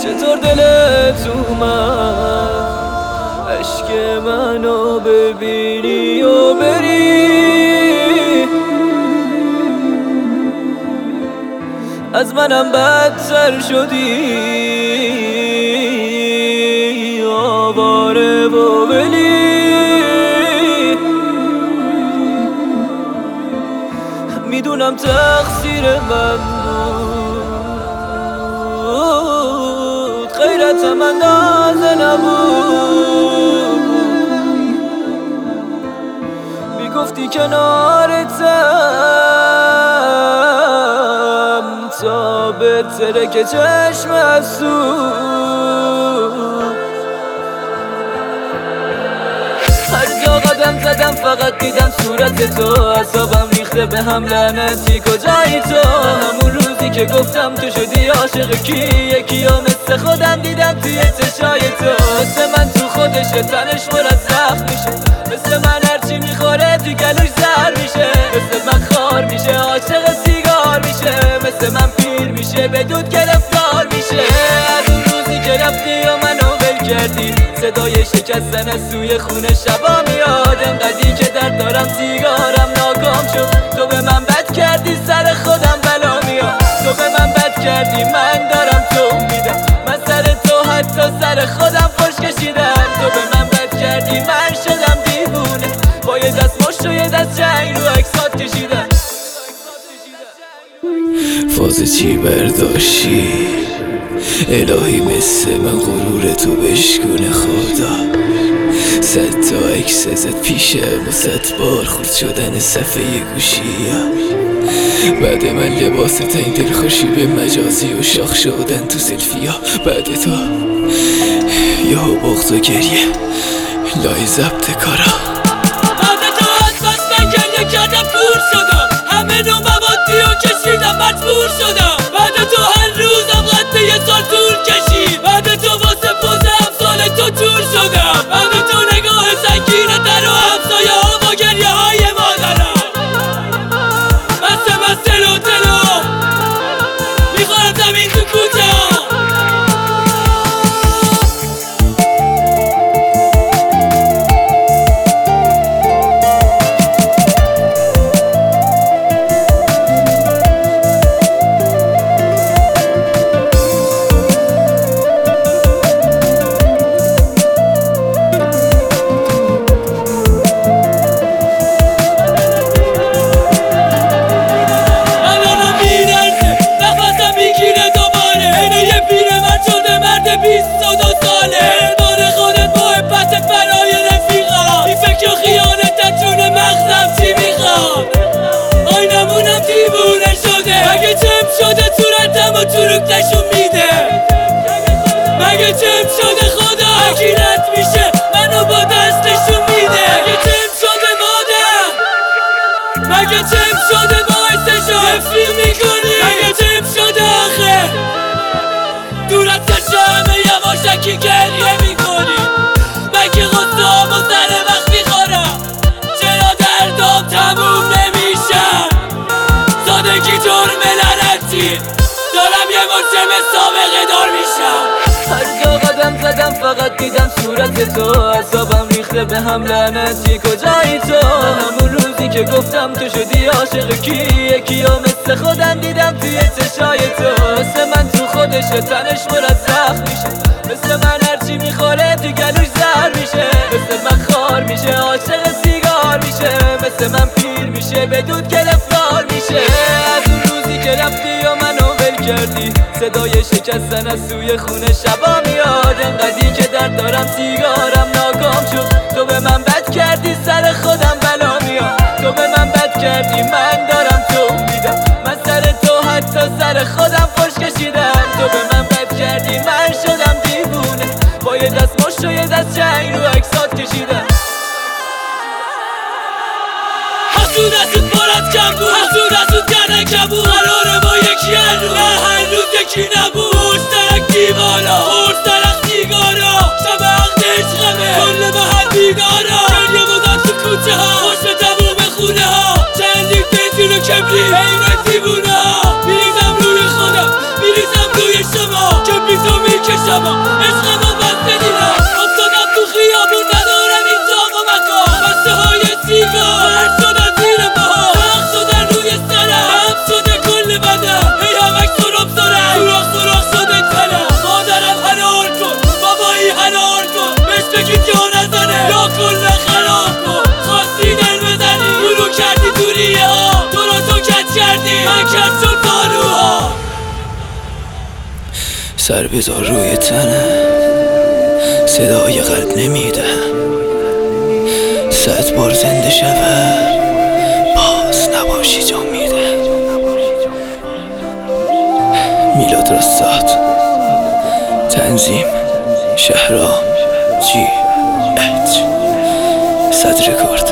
چطور دلت اومد عشق منو ببینی و بری، از منم بدتر شدی آواره و بلی. میدونم تقصیر من بود، غیرتم اندازه نبود، میگفتی کنارتم تا بهتره که چشم از هر جا قدم زدم فقط دیدم صورت تو، اعصابم ریخته به هم لعنتی کجایی تو؟ همون روزی که گفتم تو شدی عاشق کی، یکی ها مثل خودم دیدم توی چشای تو، مثل من تو خودشه تنش پر از زخم میشه، مثل من هرچی میخوره تو گلوش زهر میشه، مثل من خار میشه عاشق سیگار میشه، مثل من پیر میشه به دود گرفتار میشه. از اون روزی که رفتی و منو ول کردی، صدای شکستن از سوی خونه شبا میاد، انقدی که درد دارم سیگارم ناکام شد، تو به من بد کردی سر خودم بلا میاد، تو به من بد کردی من دارم تو میدم، من سر تو حتی سر خودم خوش کشیدم، تو به من بد کردی من شدم دیوونه، با یه دست مشت و یه دست جنگ رو اکسات کشیدم. فاز چی برداشتی الهی مثل من غرور تو بشکونه خدا، 100 تا عکس ازت پیشم و 100 بار خورد شدن صفحه گوشی، بعد من لباس تا این دلخوشی به مجازی و شاخ شدن تو سلفی ها، بعد تو یهو بغض و گریه لای ضبط کارا، بعد تو از بس نگریه کردم کور شدم، همه نوع موادی رو کشیدم مجبور شدم، بعد تو هر روزم قد یه سال طول کشید، بعد تو واسه پوز امثال تو تور شدم، بعد تو نگاه سنگین در و همسایه ها با گریه های مادرم، من تلو میخورم زمین تو کوچه ها. مگه چم شده صورتم و چروک نشون میده، مگه چم شده خدا حکیرت میشه منو با دست نشون میده، مگه چم شده مادر، مگه چم شده باعثشو حفظی میکنی، مگه چم شده آخه دور از چشم همه یواشکی گریه میکنی، مگه غصه‌ام و سر وقت میخورم، چرا دردام تموم نمیشن، سادگی جرم لعنتی دارم یه مجرم سابقه دار میشم. هر جا قدم زدم فقط دیدم صورت تو، اعصابم ریخته به هم لعنتی کجایی تو؟ همون روزی که گفتم تو شدی عاشق کی، یکی ها مثل خودم دیدم توی چشای تو، مثل من تو خودشه تنش پر از زخم میشه، مثل من هرچی میخوره تو گلوش زهر میشه، مثل من خار میشه عاشق سیگار میشه، مثل من پیر میشه به دود گرفتار میشه. از اون روزی که رفتی و منو ول کردی، صدای شکستن از سوی خونه شبا میاد، انقدی که درد دارم سیگارم ناکام شد، تو به من بد کردی سر خودم بلا میاد، تو به من بد کردی من دارم تو میدم، من سر تو حتی سر خودم خوش کشیدم، تو به من بد کردی من شدم دیوونه، با یه دست مشت و یه دست جنگ رو اکسات کشیدم. حسود پر از کم بود، حسود کردن کم بود، قراره با یکی هر روز، نه هر روز یکی نبود، مشترک دیوالا مشترک سیگارا، شب عقد عشقمه کل محل بیدارا، گریه بودن تو کوچه ها خوش به تموم خونه ها، چند لیتر بنزین و کبریت حیرت دیوونه ها، میریزم روی خودم میریزم روی شما که بیزو میکشم اما عشقمو بسته دیدم افتادم تو خیابون ندارم این طاق و مکان بسته های سیگار هر شدن زیر پاها سخت شدن روی سرم هم شده کل بدم هی همک سرم سرم سوراخ سوراخ شده تنم مادرم حلال کن بابایی حلال کن بهش بگید جا نزنه یا کل خراب کن خواستی دل بزنی گلو کردی دوریه ها تو رو تو کج کردی من کج شد زانوها سر بذار روی تنم صدای قلب نمیده 100 بار زنده شود باز نباشی جا میده میلاد رستاد تنظیم شهرام جی اچ 100 رکورد